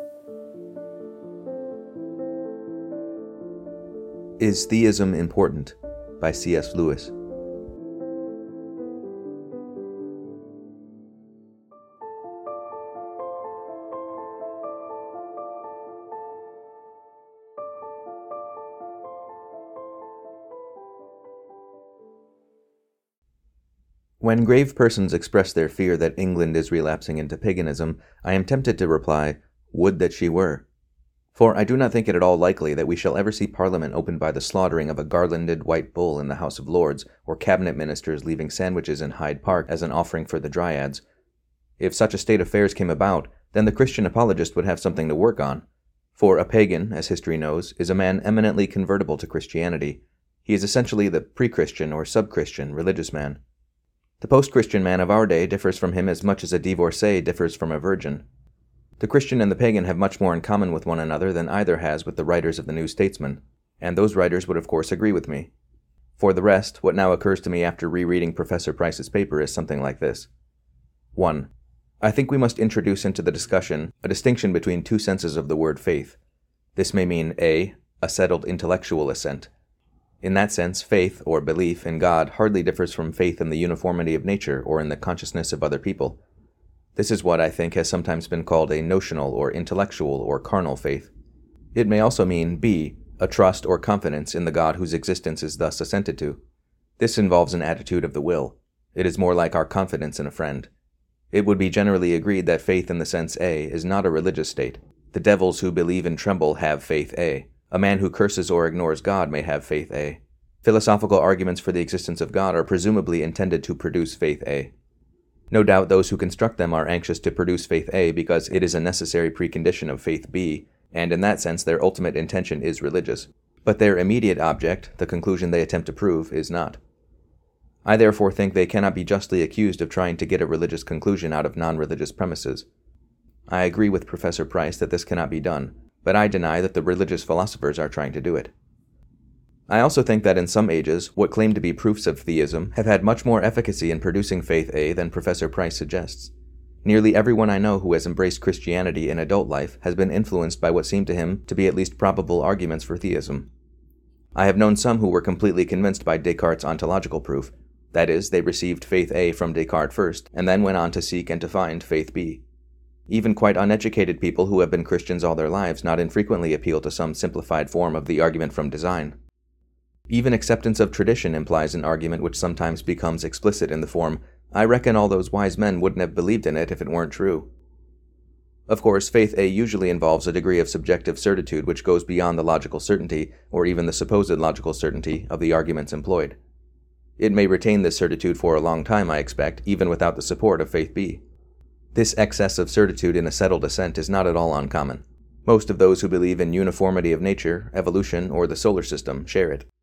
Is Theism Important? By C.S. Lewis. When grave persons express their fear that England is relapsing into paganism, I am tempted to reply, would that she were. For I do not think it at all likely that we shall ever see Parliament opened by the slaughtering of a garlanded white bull in the House of Lords, or cabinet ministers leaving sandwiches in Hyde Park as an offering for the Dryads. If such a state of affairs came about, then the Christian apologist would have something to work on. For a pagan, as history knows, is a man eminently convertible to Christianity. He is essentially the pre-Christian or sub-Christian religious man. The post-Christian man of our day differs from him as much as a divorcee differs from a virgin. The Christian and the pagan have much more in common with one another than either has with the writers of the New Statesman, and those writers would of course agree with me. For the rest, what now occurs to me after rereading Professor Price's paper is something like this. 1. I think we must introduce into the discussion a distinction between two senses of the word faith. This may mean a settled intellectual assent. In that sense, faith, or belief, in God hardly differs from faith in the uniformity of nature or in the consciousness of other people. This is what I think has sometimes been called a notional or intellectual or carnal faith. It may also mean b, a trust or confidence in the God whose existence is thus assented to. This involves an attitude of the will. It is more like our confidence in a friend. It would be generally agreed that faith in the sense a is not a religious state. The devils who believe and tremble have faith a. A man who curses or ignores God may have faith A. Philosophical arguments for the existence of God are presumably intended to produce faith A. No doubt those who construct them are anxious to produce faith A because it is a necessary precondition of faith B, and in that sense their ultimate intention is religious. But their immediate object, the conclusion they attempt to prove, is not. I therefore think they cannot be justly accused of trying to get a religious conclusion out of non-religious premises. I agree with Professor Price that this cannot be done, but I deny that the religious philosophers are trying to do it. I also think that in some ages, what claim to be proofs of theism have had much more efficacy in producing faith A than Professor Price suggests. Nearly everyone I know who has embraced Christianity in adult life has been influenced by what seemed to him to be at least probable arguments for theism. I have known some who were completely convinced by Descartes' ontological proof, that is, they received faith A from Descartes first, and then went on to seek and to find faith B. Even quite uneducated people who have been Christians all their lives not infrequently appeal to some simplified form of the argument from design. Even acceptance of tradition implies an argument which sometimes becomes explicit in the form, I reckon all those wise men wouldn't have believed in it if it weren't true. Of course, faith A usually involves a degree of subjective certitude which goes beyond the logical certainty, or even the supposed logical certainty, of the arguments employed. It may retain this certitude for a long time, I expect, even without the support of faith B. This excess of certitude in a settled assent is not at all uncommon. Most of those who believe in uniformity of nature, evolution, or the solar system share it.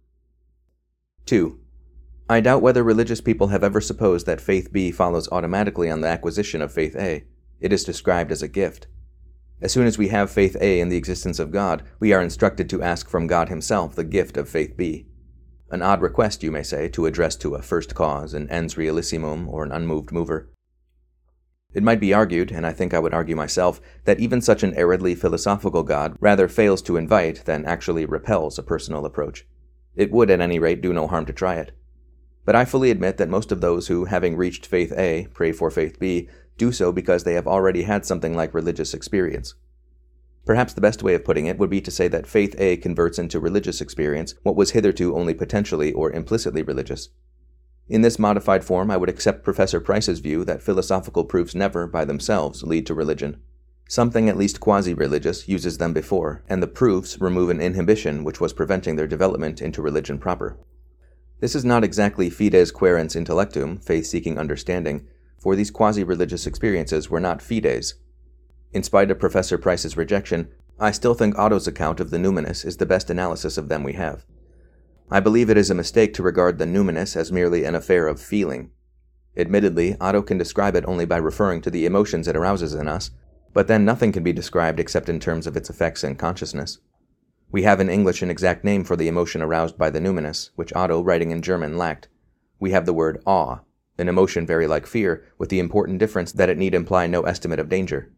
2. I doubt whether religious people have ever supposed that faith B follows automatically on the acquisition of faith A. It is described as a gift. As soon as we have faith A in the existence of God, we are instructed to ask from God himself the gift of faith B. An odd request, you may say, to address to a first cause, an ens realissimum, or an unmoved mover. It might be argued, and I think I would argue myself, that even such an aridly philosophical God rather fails to invite than actually repels a personal approach. It would, at any rate, do no harm to try it. But I fully admit that most of those who, having reached faith A, pray for faith B, do so because they have already had something like religious experience. Perhaps the best way of putting it would be to say that faith A converts into religious experience what was hitherto only potentially or implicitly religious. In this modified form, I would accept Professor Price's view that philosophical proofs never, by themselves, lead to religion. Something at least quasi-religious uses them before, and the proofs remove an inhibition which was preventing their development into religion proper. This is not exactly fides quaerens intellectum, faith-seeking understanding, for these quasi-religious experiences were not fides. In spite of Professor Price's rejection, I still think Otto's account of the numinous is the best analysis of them we have. I believe it is a mistake to regard the numinous as merely an affair of feeling. Admittedly, Otto can describe it only by referring to the emotions it arouses in us, but then nothing can be described except in terms of its effects in consciousness. We have in English an exact name for the emotion aroused by the numinous, which Otto, writing in German, lacked. We have the word awe, an emotion very like fear, with the important difference that it need imply no estimate of danger.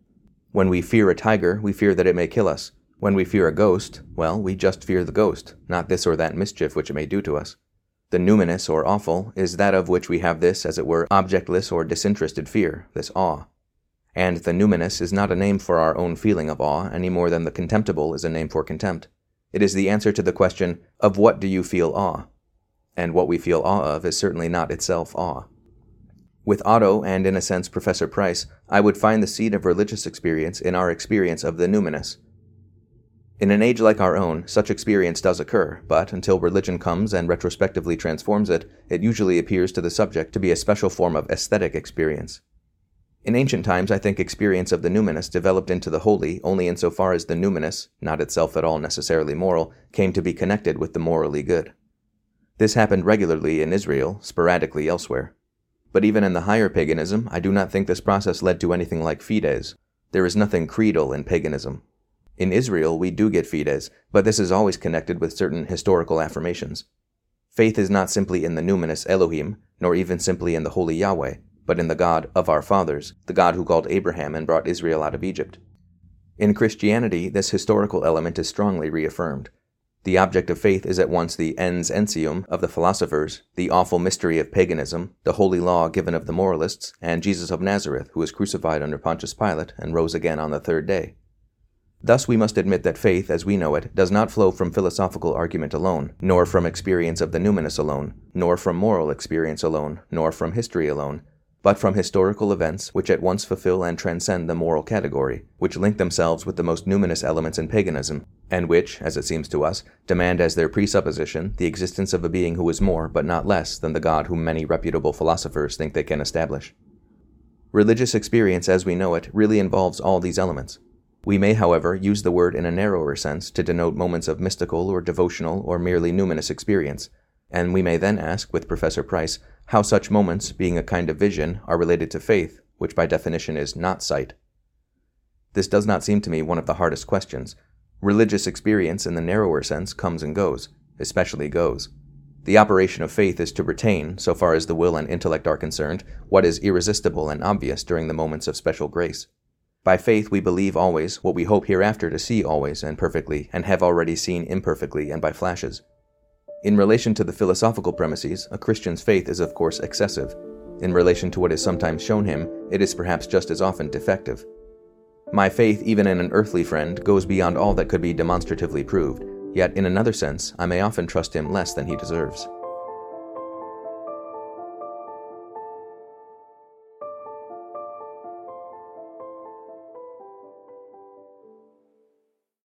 When we fear a tiger, we fear that it may kill us. When we fear a ghost, well, we just fear the ghost, not this or that mischief which it may do to us. The numinous or awful is that of which we have this, as it were, objectless or disinterested fear, this awe. And the numinous is not a name for our own feeling of awe any more than the contemptible is a name for contempt. It is the answer to the question, of what do you feel awe? And what we feel awe of is certainly not itself awe. With Otto, and in a sense Professor Price, I would find the seed of religious experience in our experience of the numinous. In an age like our own, such experience does occur, but until religion comes and retrospectively transforms it, it usually appears to the subject to be a special form of aesthetic experience. In ancient times, I think experience of the numinous developed into the holy only insofar as the numinous, not itself at all necessarily moral, came to be connected with the morally good. This happened regularly in Israel, sporadically elsewhere. But even in the higher paganism, I do not think this process led to anything like fides. There is nothing creedal in paganism. In Israel, we do get fides, but this is always connected with certain historical affirmations. Faith is not simply in the numinous Elohim, nor even simply in the holy Yahweh, but in the God of our fathers, the God who called Abraham and brought Israel out of Egypt. In Christianity, this historical element is strongly reaffirmed. The object of faith is at once the ens entium of the philosophers, the awful mystery of paganism, the holy law given of the moralists, and Jesus of Nazareth, who was crucified under Pontius Pilate and rose again on the third day. Thus we must admit that faith, as we know it, does not flow from philosophical argument alone, nor from experience of the numinous alone, nor from moral experience alone, nor from history alone, but from historical events which at once fulfill and transcend the moral category, which link themselves with the most numinous elements in paganism, and which, as it seems to us, demand as their presupposition the existence of a being who is more but not less than the God whom many reputable philosophers think they can establish. Religious experience as we know it really involves all these elements. We may, however, use the word in a narrower sense to denote moments of mystical or devotional or merely numinous experience, and we may then ask, with Professor Price, how such moments, being a kind of vision, are related to faith, which by definition is not sight. This does not seem to me one of the hardest questions. Religious experience in the narrower sense comes and goes, especially goes. The operation of faith is to retain, so far as the will and intellect are concerned, what is irresistible and obvious during the moments of special grace. By faith we believe always what we hope hereafter to see always and perfectly, and have already seen imperfectly and by flashes. In relation to the philosophical premises, a Christian's faith is of course excessive. In relation to what is sometimes shown him, it is perhaps just as often defective. My faith, even in an earthly friend, goes beyond all that could be demonstratively proved, yet in another sense, I may often trust him less than he deserves.